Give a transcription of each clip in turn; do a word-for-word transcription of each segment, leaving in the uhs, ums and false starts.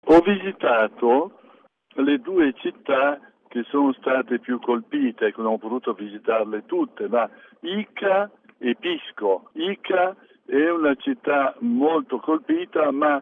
Ho visitato le due città che sono state più colpite, che non ho potuto visitarle tutte, ma Ica e Pisco. Ica è una città molto colpita, ma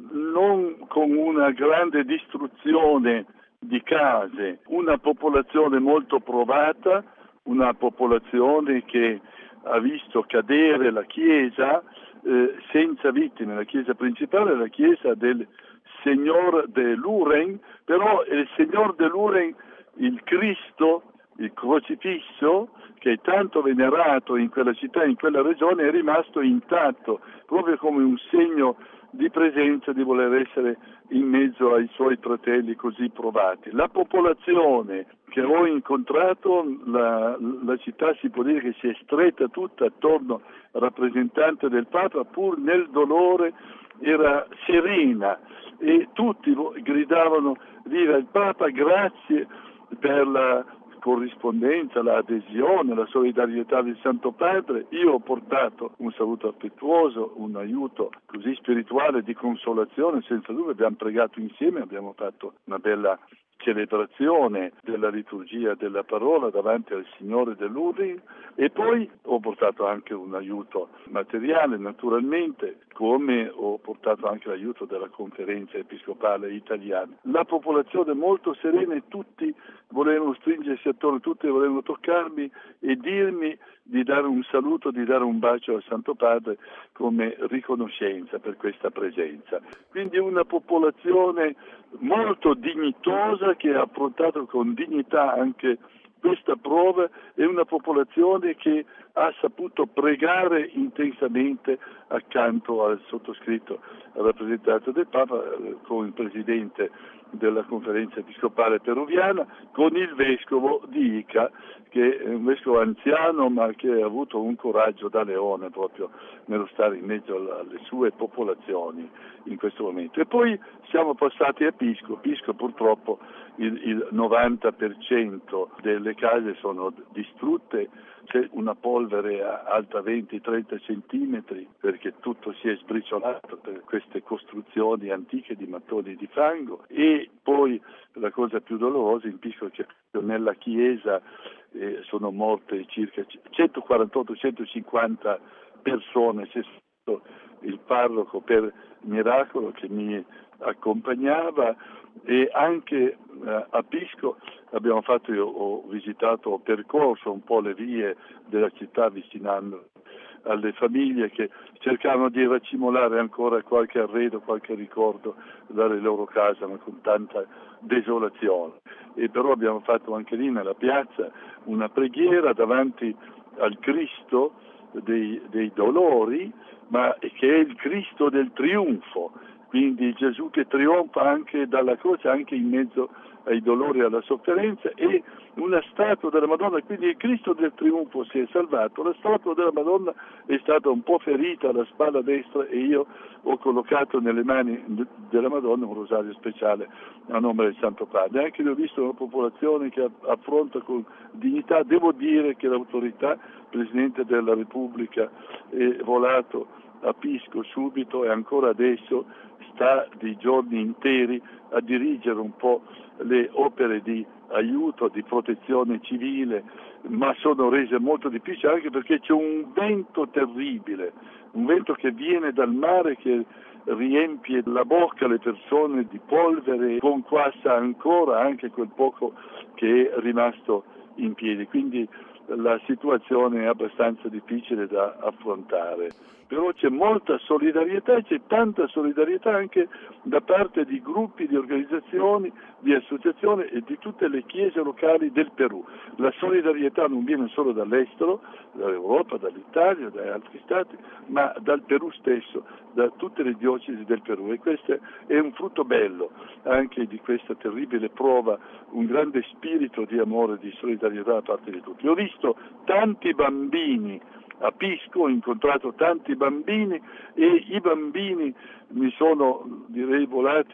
non con una grande distruzione di case, una popolazione molto provata, una popolazione che ha visto cadere la chiesa eh, senza vittime, la chiesa principale è la chiesa del Signor de Luren, però il Signor de Luren, il Cristo, il crocifisso, che è tanto venerato in quella città, in quella regione, è rimasto intatto, proprio come un segno di presenza, di voler essere in mezzo ai suoi fratelli così provati. La popolazione che ho incontrato, la, la città si può dire che si è stretta tutta attorno al rappresentante del Papa, pur nel dolore era serena e tutti gridavano viva il Papa, grazie per la corrispondenza, l'adesione, la solidarietà del Santo Padre. Io ho portato un saluto affettuoso, un aiuto così spirituale di consolazione, senza dubbio abbiamo pregato insieme, abbiamo fatto una bella celebrazione della liturgia della parola davanti al Signore dell'Uri e poi ho portato anche un aiuto materiale naturalmente, come ho portato anche l'aiuto della conferenza episcopale italiana. La popolazione molto serena e tutti volevano stringersi attorno, tutti volevano toccarmi e dirmi di dare un saluto, di dare un bacio al Santo Padre come riconoscenza per questa presenza. Quindi una popolazione molto dignitosa che ha affrontato con dignità anche questa prova e una popolazione che ha saputo pregare intensamente accanto al sottoscritto, al rappresentante del Papa, con il presidente della conferenza episcopale peruviana, con il vescovo di Ica, che è un vescovo anziano ma che ha avuto un coraggio da leone proprio nello stare in mezzo alle sue popolazioni in questo momento. E poi siamo passati a Pisco. Pisco purtroppo il, il novanta per cento delle case sono distrutte, c'è una polvere alta venti trenta centimetri perché tutto si è sbriciolato per queste costruzioni antiche di mattoni di fango. E poi la cosa più dolorosa in Pisco è che nella chiesa eh, sono morte circa centoquarantotto centocinquanta persone. C'è stato il parroco per miracolo che mi accompagnava e anche eh, a Pisco abbiamo fatto, io ho visitato, ho percorso un po' le vie della città avvicinando alle famiglie che cercavano di racimolare ancora qualche arredo, qualche ricordo dalle loro case, ma con tanta desolazione. E però abbiamo fatto anche lì nella piazza una preghiera davanti al Cristo dei, dei dolori, ma che è il Cristo del trionfo, quindi Gesù che trionfa anche dalla croce, anche in mezzo ai dolori e alla sofferenza, e una statua della Madonna, quindi il Cristo del trionfo si è salvato. La statua della Madonna è stata un po' ferita alla spalla destra e io ho collocato nelle mani della Madonna un rosario speciale a nome del Santo Padre. Anche io ho visto una popolazione che affronta con dignità. Devo dire che l'autorità, il Presidente della Repubblica, è volato a Pisco subito e ancora adesso sta dei giorni interi a dirigere un po' le opere di aiuto, di protezione civile, ma sono rese molto difficili anche perché c'è un vento terribile, un vento che viene dal mare che riempie la bocca alle persone di polvere, conquassa ancora anche quel poco che è rimasto in piedi. Quindi la situazione è abbastanza difficile da affrontare. Però c'è molta solidarietà e c'è tanta solidarietà anche da parte di gruppi, di organizzazioni, di associazioni e di tutte le chiese locali del Perù. La solidarietà non viene solo dall'estero, dall'Europa, dall'Italia, da altri stati, ma dal Perù stesso, da tutte le diocesi del Perù. E questo è un frutto bello anche di questa terribile prova, un grande spirito di amore, di solidarietà da parte di tutti. Ho visto tanti bambini a Pisco, ho incontrato tanti bambini e i bambini mi sono, direi, volati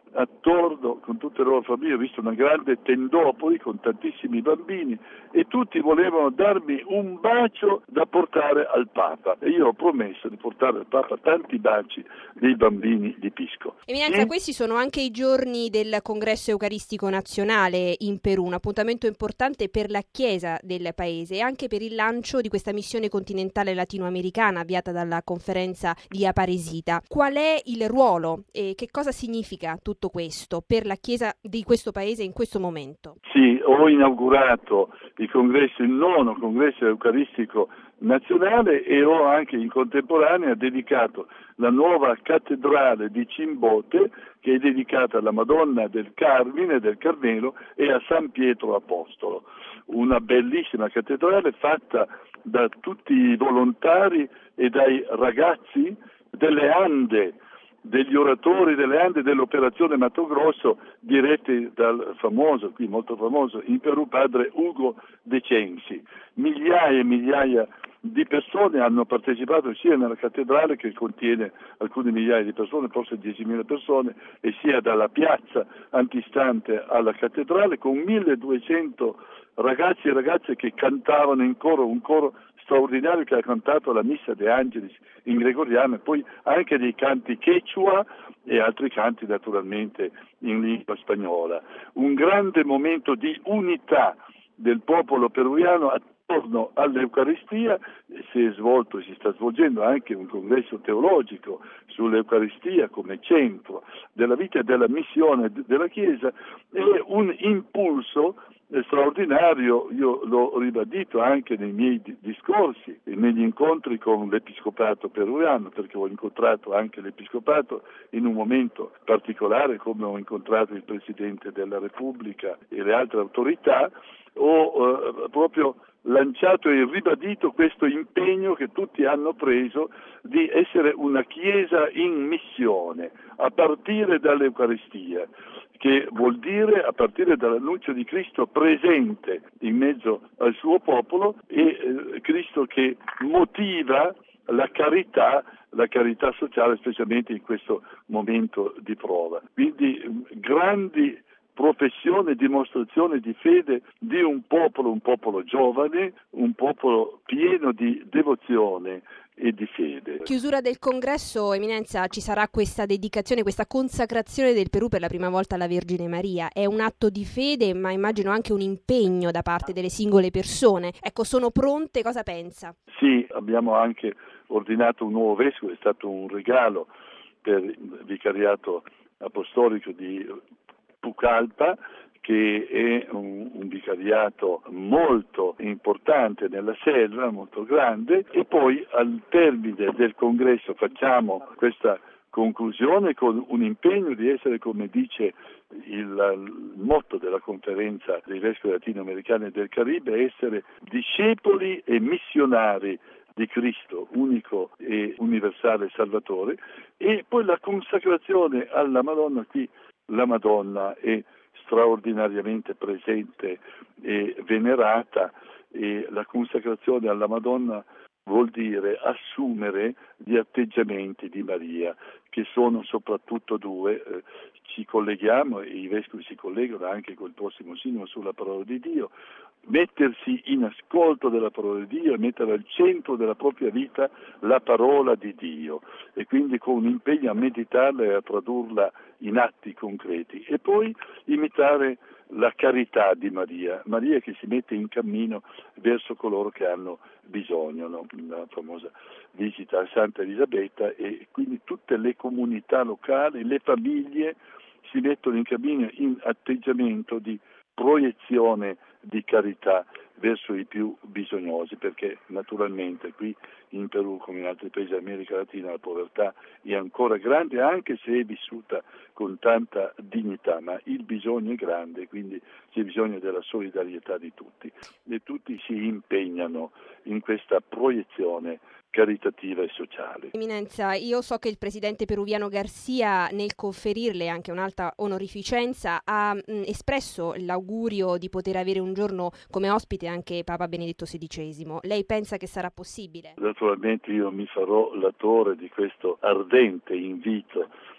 attorno con tutte le loro famiglie. Ho visto una grande tendopoli con tantissimi bambini e tutti volevano darmi un bacio da portare al Papa e io ho promesso di portare al Papa tanti baci dei bambini di Pisco. Eminenza, e... questi sono anche i giorni del Congresso Eucaristico Nazionale in Perù, un appuntamento importante per la Chiesa del paese e anche per il lancio di questa missione continentale latinoamericana avviata dalla conferenza di Aparecida. Qual è il ruolo e che cosa significa tutto questo per la Chiesa di questo paese in questo momento? Sì, ho inaugurato il congresso, il nono congresso eucaristico nazionale e ho anche in contemporanea dedicato la nuova cattedrale di Cimbote, che è dedicata alla Madonna del Carmine, del Carmelo e a San Pietro Apostolo. Una bellissima cattedrale fatta da tutti i volontari e dai ragazzi delle Ande, degli oratori delle Ande dell'operazione Mato Grosso, diretti dal famoso, qui molto famoso in Perù, padre Ugo De Censi. Migliaia e migliaia di persone hanno partecipato sia nella cattedrale, che contiene alcune migliaia di persone, forse diecimila persone, e sia dalla piazza antistante alla cattedrale, con milleduecento ragazzi e ragazze che cantavano in coro, un coro straordinario che ha cantato la Missa De Angelis in gregoriano e poi anche dei canti quechua e altri canti naturalmente in lingua spagnola. Un grande momento di unità del popolo peruviano attorno all'Eucaristia. Si è svolto, si sta svolgendo anche un congresso teologico sull'Eucaristia come centro della vita e della missione della Chiesa, e un impulso straordinario. Io l'ho ribadito anche nei miei discorsi e negli incontri con l'Episcopato peruviano, perché ho incontrato anche l'Episcopato in un momento particolare, come ho incontrato il Presidente della Repubblica e le altre autorità. Ho eh, proprio lanciato e ribadito questo impegno che tutti hanno preso di essere una Chiesa in missione, a partire dall'Eucaristia, che vuol dire a partire dall'annuncio di Cristo presente in mezzo al suo popolo e eh, Cristo che motiva la carità, la carità sociale, specialmente in questo momento di prova. Quindi grandi professione, dimostrazione di fede di un popolo, un popolo giovane, un popolo pieno di devozione e di fede. Chiusura del congresso, Eminenza, ci sarà questa dedicazione, questa consacrazione del Perù per la prima volta alla Vergine Maria. È un atto di fede, ma immagino anche un impegno da parte delle singole persone. Ecco, sono pronte? Cosa pensa? Sì, abbiamo anche ordinato un nuovo vescovo, è stato un regalo per il vicariato apostolico di Pucallpa, che è un, un vicariato molto importante nella selva, molto grande, e poi al termine del congresso facciamo questa conclusione con un impegno di essere, come dice il, il motto della conferenza dei vescovi latinoamericani e del Caribe, essere discepoli e missionari di Cristo, unico e universale Salvatore, e poi la consacrazione alla Madonna. Qui la Madonna è straordinariamente presente e venerata, e la consacrazione alla Madonna vuol dire assumere gli atteggiamenti di Maria, che sono soprattutto due. Eh, ci colleghiamo, e i vescovi si collegano anche col prossimo sindaco sulla parola di Dio, mettersi in ascolto della parola di Dio e mettere al centro della propria vita la parola di Dio, e quindi con un impegno a meditarla e a tradurla in atti concreti, e poi imitare la carità di Maria, Maria che si mette in cammino verso coloro che hanno bisogno, no? La famosa visita a Santa Elisabetta, e quindi tutte le comunità locali, le famiglie si mettono in cammino in atteggiamento di proiezione di carità verso i più bisognosi, perché naturalmente qui in Perù, come in altri paesi dell'America Latina, la povertà è ancora grande, anche se è vissuta con tanta dignità, ma il bisogno è grande, quindi c'è bisogno della solidarietà di tutti, e tutti si impegnano in questa proiezione caritativa e sociale. Eminenza, io so che il presidente peruviano Garcia, nel conferirle anche un'alta onorificenza, ha mh, espresso l'augurio di poter avere un giorno come ospite anche Papa Benedetto sedicesimo. Lei pensa che sarà possibile? Naturalmente io mi farò latore di questo ardente invito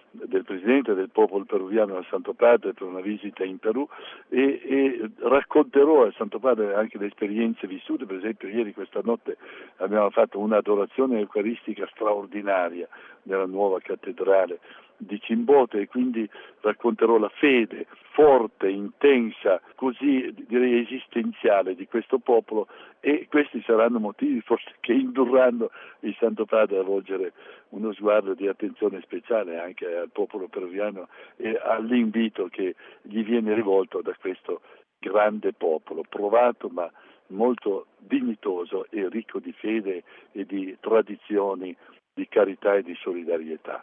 del Presidente del popolo peruviano al Santo Padre per una visita in Perù e, e racconterò al Santo Padre anche le esperienze vissute. Per esempio ieri questa notte abbiamo fatto un'adorazione eucaristica straordinaria nella nuova cattedrale di Chimbote e quindi racconterò la fede forte, intensa, così direi esistenziale di questo popolo, e questi saranno motivi forse che indurranno il Santo Padre a volgere uno sguardo di attenzione speciale anche al popolo peruviano e all'invito che gli viene rivolto da questo grande popolo, provato ma molto dignitoso e ricco di fede e di tradizioni di carità e di solidarietà.